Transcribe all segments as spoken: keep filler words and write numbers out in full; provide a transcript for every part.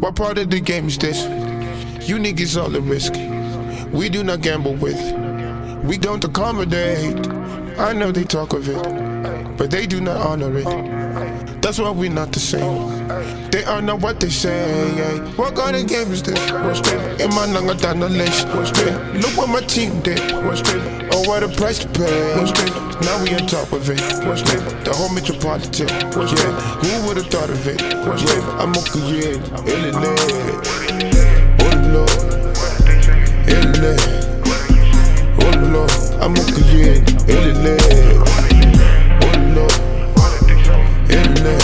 What part of the game is this? You niggas all at risk. We do not gamble with. We don't accommodate. I know they talk of it, but they do not honor it. That's why we're not the same. They are not what they say. What kind of game is this? In my nanga down the list. Look what my team did. Oh, what a price to pay. Now we on top of it. The whole metropolitan. Who would have thought of it? I'm okay, Illinois. Oh Lord, Illinois. Oh Lord, I'm okay, Illinois. Oh Lord, Illinois.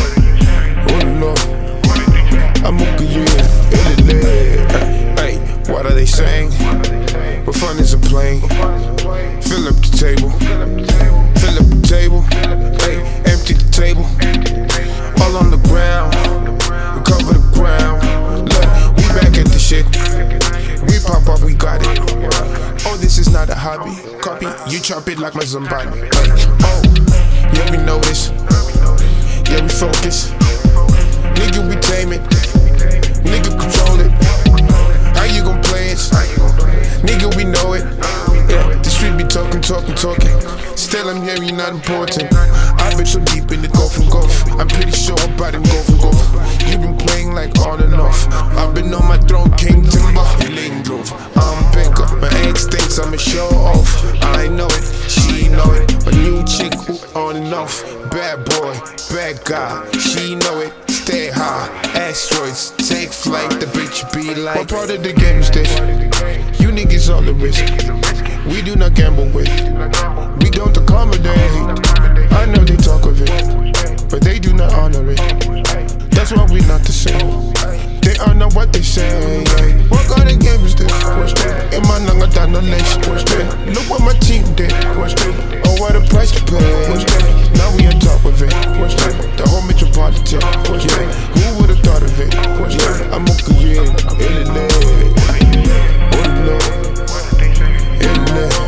Oh Lord, I'm okay, Illinois. Hey, what are they saying? What fun is a plane? Fill up the table. Fill up the table. Hey, empty the table. All on the ground. We cover the ground. Look, we back at the shit. We pop up, we got it. Oh, this is not a hobby. Copy, you chop it like my Zambani. Oh, yeah, we know this. Yeah, we focus. Nigga, we tame it. Nigga, control it. How you gon' play it? Nigga, we know it. Yeah, the street be talking, talking, talking. Still, I'm here, you're not important. I've been so deep in the golf and golf. I'm pretty sure about him golf and golf. You've been playing like on and off. I've been on my throne, King Timber. Lane Grove, I'm Pinker. My egg states, I'm a show off. I know it, she know it. My new chick, ooh, on and off. Bad boy, bad guy, she know it. Stay high, asteroids, take flight. The bitch be like, what part of the game is this? You niggas all at risk. We do not gamble with. We don't accommodate. I know they talk of it, but they do not honor it. That's why we're not the same. They are not what they say. What kind of game is this? In my nanga down the list. Look what my team did. Oh, what a price to pay. Now we on top of it. The whole metropolitan. Who would have thought of it? I'm okay, Illinois. Oh Lord, Illinois.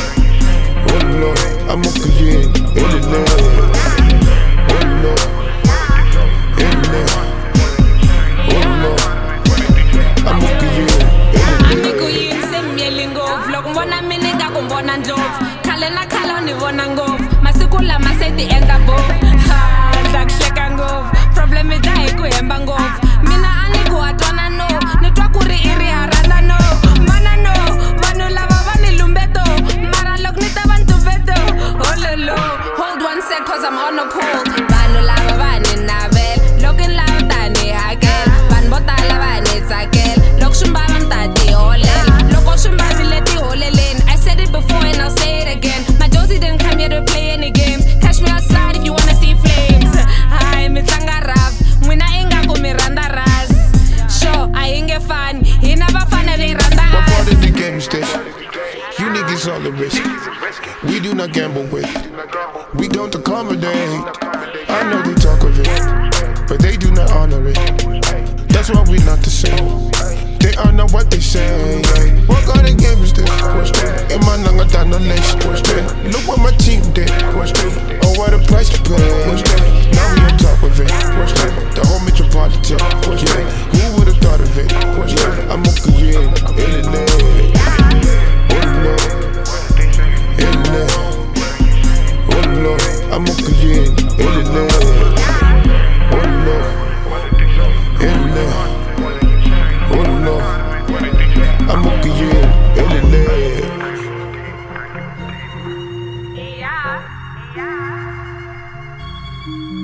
Oh Lord, I'm okay, Illinois. Oh Lord, Illinois. Oh Lord, I'm okay, Illinois. Mbona minega kumbona njovu Kale na kala univona ngovu Masiku la maseti enga bovu Ha, ndakusheka ngovu Problem idae kuhemba ngovu Mina aniku atwana no Nitwa kuri iri haranda no Mana no, vanu lava vani lumbeto Mara lok nita vantu veto Ololo, hold one sec cause I'm on a call Vanu lava vani navel Lokin lava tani hakel Van bota lava ni takel Lok shumba van tati olel Loko shumba vileti olelen I said it before and I'll say it again My Josie didn't come here to play any games Catch me outside if you wanna see flames Hi, mitanga rap Mwina inga kumiranda ras Sure, I ain't get fun He never fun at the randa What part of the game is this? You niggas all at risk. We do not gamble with. We don't accommodate. I know they talk of it, but they do not honor it. That's why we're not the same. They are not what they say. What kind of game is this? In my nanga down the list. Look what my team did. Oh, what a price to pay. Now we on top of it. The whole metropolitan. Who would have thought of it? I'm okay, Illinois. Oh Lord, Illinois. Oh Lord, I'm okay, Illinois. Oh Lord, Illinois. Oh Lord, I'm okay, Illinois. Yeah, yeah